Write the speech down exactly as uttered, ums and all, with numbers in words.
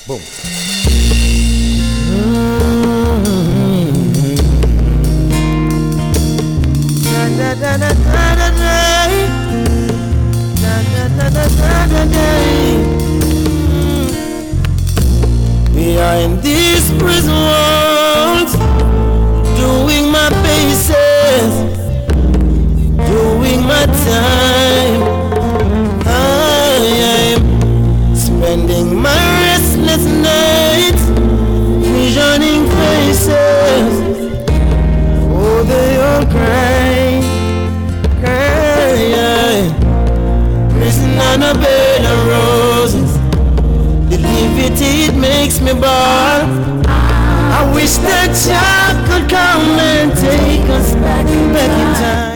Boom. We are in these prison walls, doing my paces, doing my time. I am spending my restless nights, visioning faces. Oh, they all cry, cry. Prison on a bed of roses. The liberty, it makes me bawl. I wish that child could come and take us back, back in time.